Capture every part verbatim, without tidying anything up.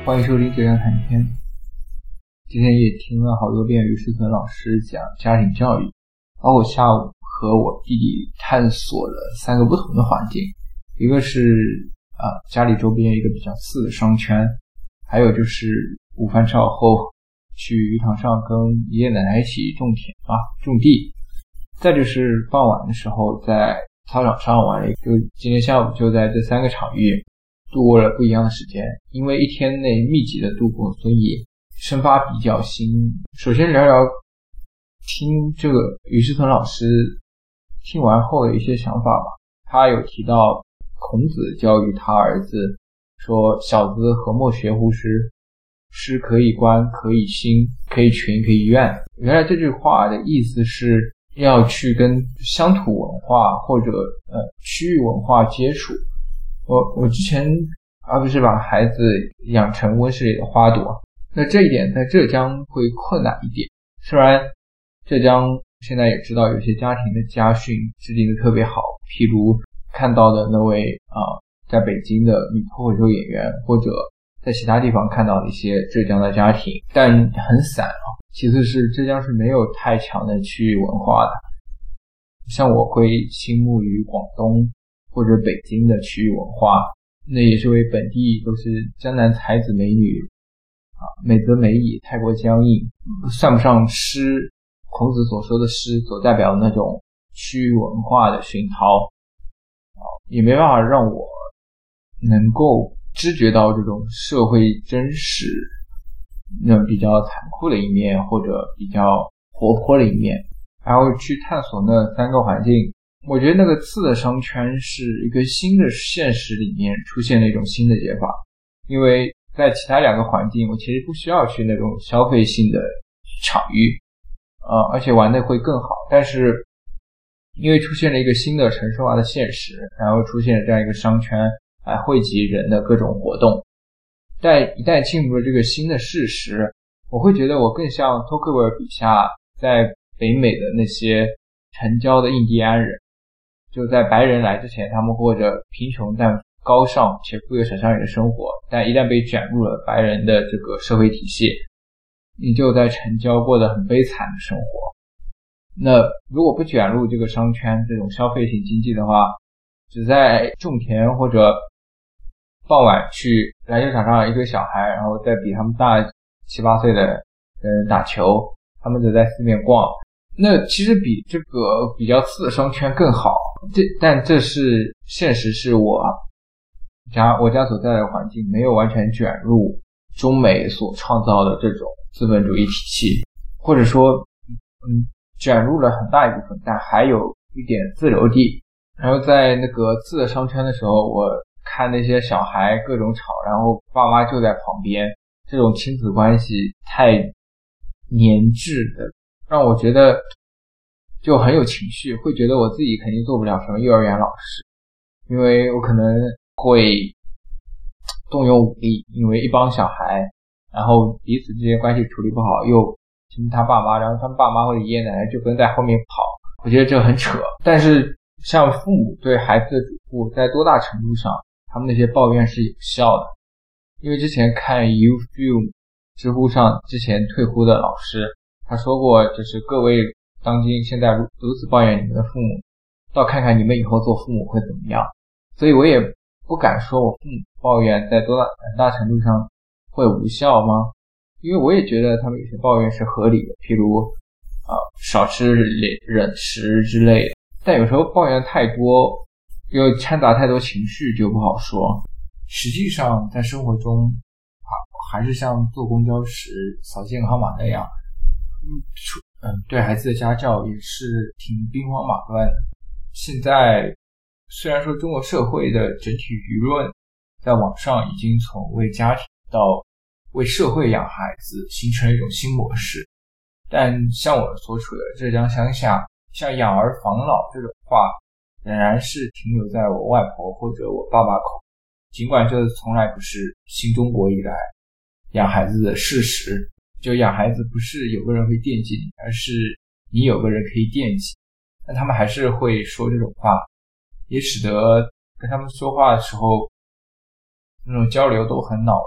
欢迎收听浙江谈天。今天也听了好多遍于世存老师讲家庭教育，包括下午和我弟弟探索了三个不同的环境，一个是啊家里周边一个比较次的商圈，还有就是午饭吃好后去鱼塘上跟爷爷奶奶一起种田啊种地，再就是傍晚的时候在操场上玩了一个，就今天下午就在这三个场域度过了不一样的时间。因为一天内密集的度过，所以生发比较新。首先聊聊听这个于世存老师听完后的一些想法吧。他有提到孔子教育他儿子说，小子何莫学乎诗，诗可以观，可以兴，可以群，可以苑。原来这句话的意思是要去跟乡土文化或者呃区域文化接触。我我之前而不是把孩子养成温室里的花朵，那这一点在浙江会困难一点。虽然浙江现在也知道有些家庭的家训制定的特别好，譬如看到的那位啊、呃，在北京的女脱口秀演员，或者在其他地方看到的一些浙江的家庭，但很散啊。其次是浙江是没有太强的区域文化的，像我会倾慕于广东或者北京的区域文化，那也是为本地都是江南才子美女啊，美则美矣，太过僵硬，算不上诗孔子所说的诗所代表的那种区域文化的熏陶啊，也没办法让我能够知觉到这种社会真实那比较残酷的一面，或者比较活泼的一面，还要去探索那三个环境。我觉得那个次的商圈是一个新的现实里面出现了一种新的解法，因为在其他两个环境我其实不需要去那种消费性的场域呃，而且玩的会更好，但是因为出现了一个新的城市化的现实，然后出现了这样一个商圈来汇集人的各种活动，但一旦进入了这个新的事实，我会觉得我更像托克维尔笔下在北美的那些城郊的印第安人，就在白人来之前，他们过着贫穷但高尚且富有想象力的生活，但一旦被卷入了白人的这个社会体系，你就在城郊过得很悲惨的生活。那如果不卷入这个商圈这种消费型经济的话，只在种田或者傍晚去篮球场上一堆小孩，然后再比他们大七八岁的人打球，他们则在四面逛，那其实比这个比较次的商圈更好。这但这是现实，是我家我家所在的环境没有完全卷入中美所创造的这种资本主义体系，或者说嗯卷入了很大一部分，但还有一点自留地。然后在那个次的商圈的时候，我看那些小孩各种吵，然后爸妈就在旁边，这种亲子关系太黏滞的，让我觉得就很有情绪，会觉得我自己肯定做不了什么幼儿园老师，因为我可能会动用武力，因为一帮小孩然后彼此之间关系处理不好，又听他爸妈，然后他们爸妈或者爷爷奶奶就跟在后面跑，我觉得这很扯。但是像父母对孩子的嘱咐，在多大程度上他们那些抱怨是有效的。因为之前看 YouTube 知乎上之前退呼的老师，他说过，就是各位当今现在如此抱怨你们的父母，倒看看你们以后做父母会怎么样。所以我也不敢说我父母抱怨在多大很大程度上会无效吗？因为我也觉得他们有些抱怨是合理的，譬如呃少吃忍食之类的，但有时候抱怨太多又掺杂太多情绪就不好说。实际上在生活中啊，还是像坐公交时扫健康码那样，嗯，对孩子的家教也是挺兵荒马乱的。现在虽然说中国社会的整体舆论在网上已经从为家庭到为社会养孩子形成一种新模式，但像我所处的浙江乡下，像养儿防老这种话仍然是停留在我外婆或者我爸爸口，尽管这从来不是新中国以来养孩子的事实，就养孩子不是有个人会惦记你，而是你有个人可以惦记，但他们还是会说这种话，也使得跟他们说话的时候那种交流都很恼人。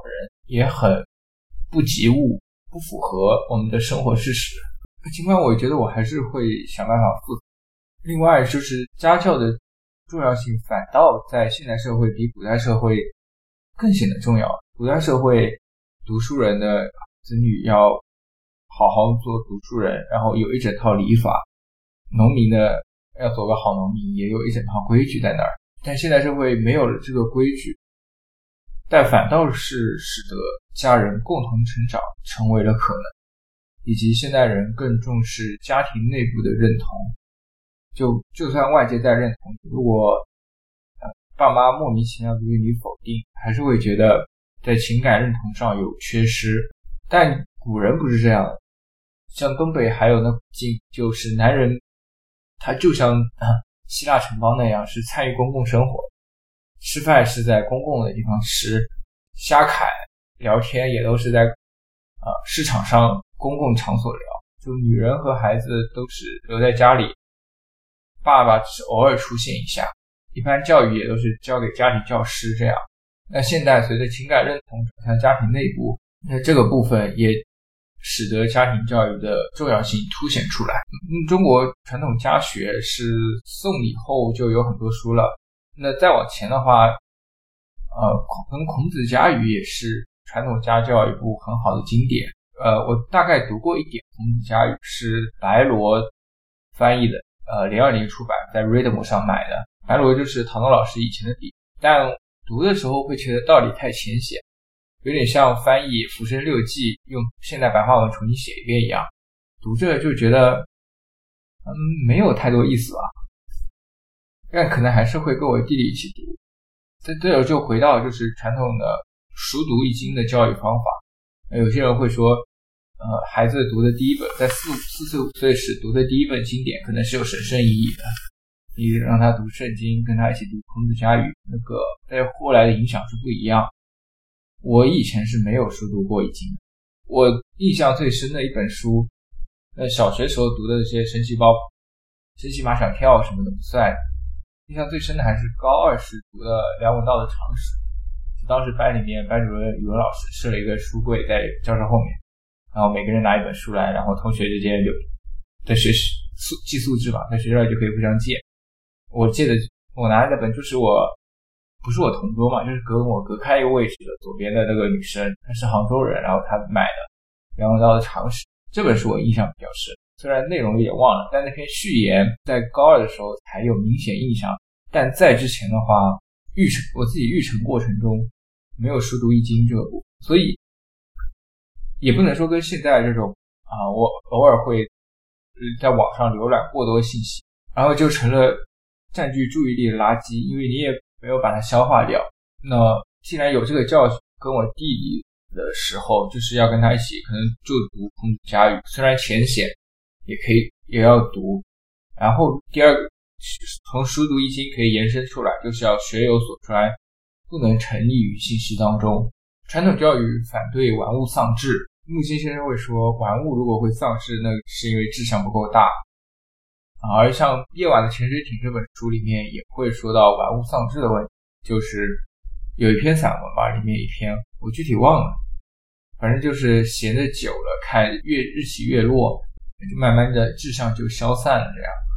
也很不及物，不符合我们的生活事实。尽管我觉得我还是会想办法负责。另外就是家教的重要性反倒在现代社会比古代社会更显得重要。古代社会读书人的子女要好好做读书人，然后有一整套礼法，农民的要做个好农民也有一整套规矩在那儿。但现代社会没有了这个规矩，但反倒是使得家人共同成长成为了可能，以及现代人更重视家庭内部的认同。就就算外界在认同，如果、呃、爸妈莫名其妙对于你否定，还是会觉得在情感认同上有缺失。但古人不是这样的，像东北还有那境，就是男人他就像、呃、希腊城邦那样，是参与公共生活，吃饭是在公共的地方吃，瞎侃聊天也都是在呃市场上公共场所聊。就女人和孩子都是留在家里，爸爸只是偶尔出现一下，一般教育也都是交给家庭教师这样。那现在随着情感认同转向家庭内部，那这个部分也使得家庭教育的重要性凸显出来。嗯，中国传统家学是宋以后就有很多书了，那再往前的话，呃，跟孔子家语也是传统家教一部很好的经典。呃，我大概读过一点孔子家语，是白罗翻译的，呃，零二年出版，在 Readmo 上买的。白罗就是唐诺老师以前的笔，但读的时候会觉得道理太浅显，有点像翻译《浮生六记》用现代白话文重新写一遍一样，读着就觉得嗯没有太多意思吧。但可能还是会跟我弟弟一起读。这这就回到就是传统的熟读易经的教育方法。有些人会说呃，孩子读的第一本，在四四岁五岁时读的第一本经典可能是有神圣意义的，你让他读圣经，跟他一起读孔子家语，那个在后来的影响是不一样。我以前是没有熟读过易经的，我印象最深的一本书，呃，小学时候读的这些神奇宝神奇马场跳什么的不算，印象最深的还是高二时读的梁文道的常识。当时班里面班主任语文老师设了一个书柜在教室后面，然后每个人拿一本书来，然后同学之间就在学素寄宿制嘛，在学校就可以互相借。我借的我拿的那本就是我不是我同桌嘛，就是隔我隔开一个位置的左边的那个女生，她是杭州人，然后她买的梁文道的常识，这本书我印象比较深，虽然内容也忘了，但那篇序言在高二的时候才有明显印象。但在之前的话，育成我自己育成过程中没有熟读易经这个部分，所以也不能说跟现在这种啊，我偶尔会在网上浏览过多信息，然后就成了占据注意力的垃圾，因为你也没有把它消化掉。那既然有这个教训，跟我弟弟的时候就是要跟他一起可能就读孔子家语，虽然浅显也可以也要读。然后第二个，从熟读易经可以延伸出来，就是要学有所专，不能沉溺于信息当中。传统教育反对玩物丧志，木心先生会说玩物如果会丧志，那是因为志向不够大。而像夜晚的潜水艇这本书里面也会说到玩物丧志的问题，就是有一篇散文吧，里面一篇我具体忘了，反正就是闲得久了，看月日起月落，就慢慢的志向就消散了这样。